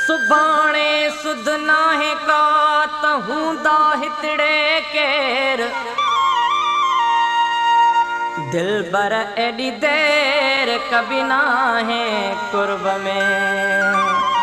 सुभाणे सुध नाहे का त हूंदा हितड़े केर दिलबर एडी देर कभी नाहे कुर्ब में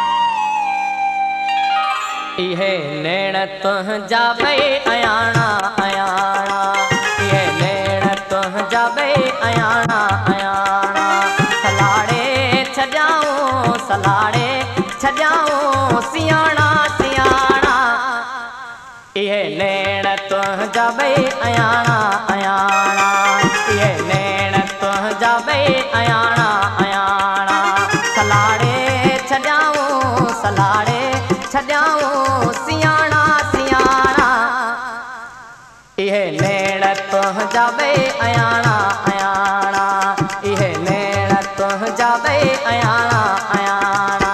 इहे नेण तुंहिंजा भई अयाणा अयाणा इहे नेण तुंहिंजा भई अयाणा अयाणा सलाड़े छॾियाऊं सलाड़े छॾियाऊं सियाणा सियाणा इहे नेण तुंहिंजा भई अयाणा अयाणा इहे नेण तुंहिंजा भई अयाणा अयाणा सलाड़े छॾियाऊं सलाड़े छॾियाऊं सियाणा सियाणा इहे नेण तुंहिंजा भई अयाणा अयाणा इहे नेण तुंहिंजा भई अयाणा अयाणा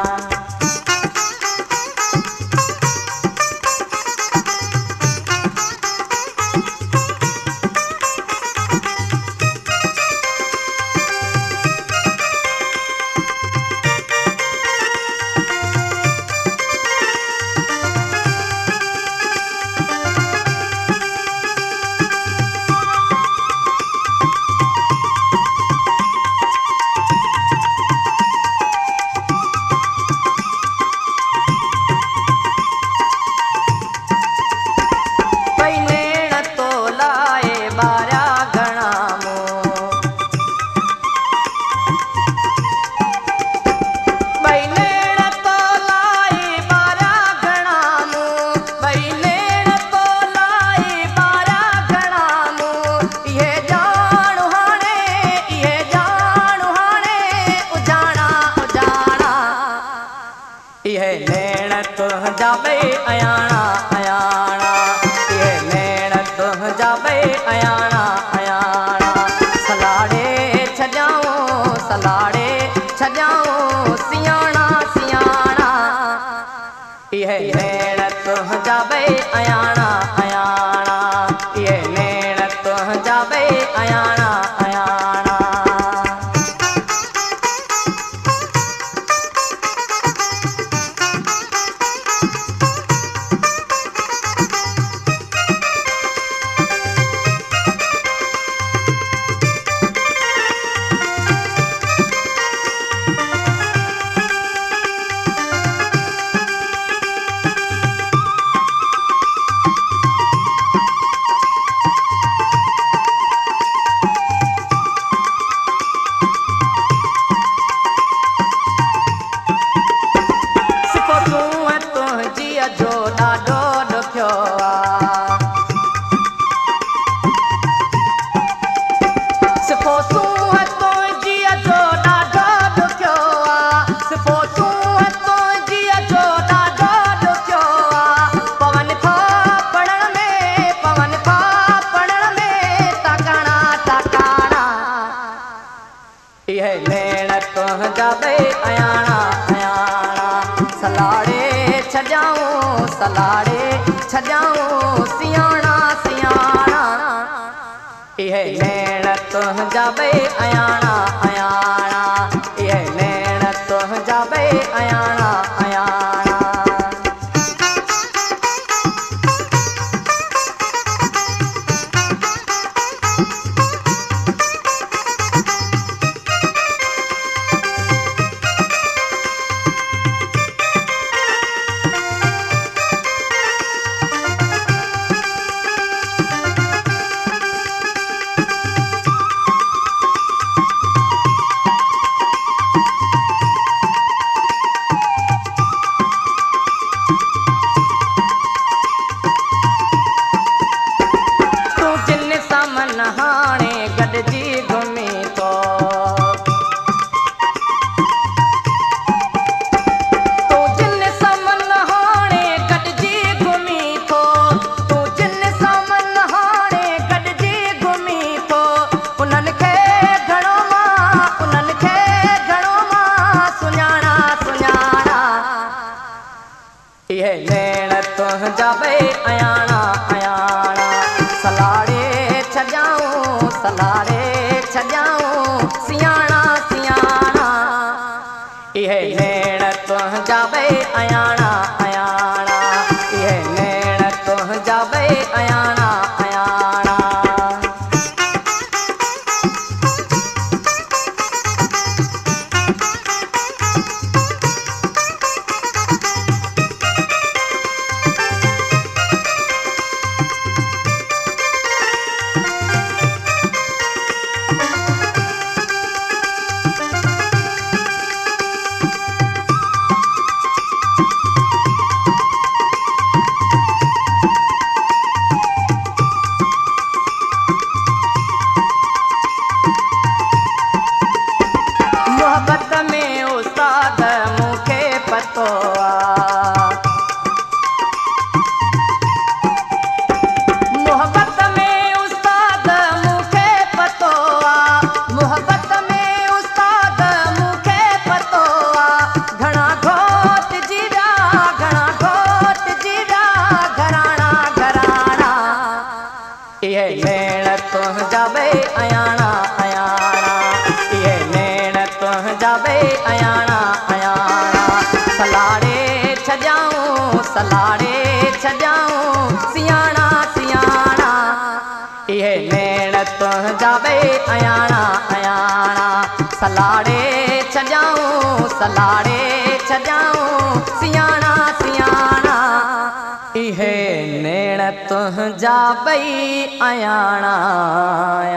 इहे नेण तुंहिंजा भई अयाणा अयाणा इहे नेण तुंहिंजा भई अयाणा अयाणा सलाड़े छॾियाऊं सलाड़े छॾियाऊं सियाणा सियाणा इहे नेण तुंहिंजा भई अयाणा अयाणा इहे नेण तुंहिंजा भई अयाणा अयाणा जो ॾाढो ॾुखियो आहे सिफ़ो तूं तुंहिंजी जो ॾाढो ॾुखियो आहे सिफ़ो तूं तुंहिंजी जो ॾाढो ॾुखियो आहे पवन था पढ़ण में पवन था पढ़ण में टाकाणा टाकाणा इहे नेण तुंहिंजा भई अयाणा अयाणा सलाड़े छॾियाऊं सलाड़े छॾियाऊं सियाणा सियाणा इहे नेण तुंहिंजा भई अयाणा अयाणा इहे नेण तुंहिंजा भई अयाणा अयाणा हाणे गॾिजी घुमी थो तूं जिन सामन हाणे गॾिजी घुमी थो तूं जिन सामन हाणे गॾिजी घुमी थो उन्हनि खे घणो मां सुञाणा सुञाणा इहे नेण तुंहिंजा भई अयाणा अयाणा सलाड़े छॾियाऊं सलाड़े छॾियाऊं सियाणा सियाणा इहे नेण तुंहिंजा भई अयाणा अयाणा इहे नेण तुंहिंजा भई अयाणा अयाणा मोहब्बत में उस्ताद मूंखे पतो आहे मोहब्बत में उस्ताद मूंखे पतो आहे मोहब्बत में उस्ताद मूंखे पतो आहे घणा घोट जीरा घराणा घराणा इहे नेण तुंहिंजा भई अयाणा अयाणा इहे नेण तुंहिंजा भई अयाणा अयाणा सलाड़े छॾियाऊं सियाणा सियाणा इहे नेण तुंहिंजा भई अयाणा अयाणा सलाड़े छॾियाऊं सियाणा सियाणा इहे नेण तुंहिंजा भई अयाणा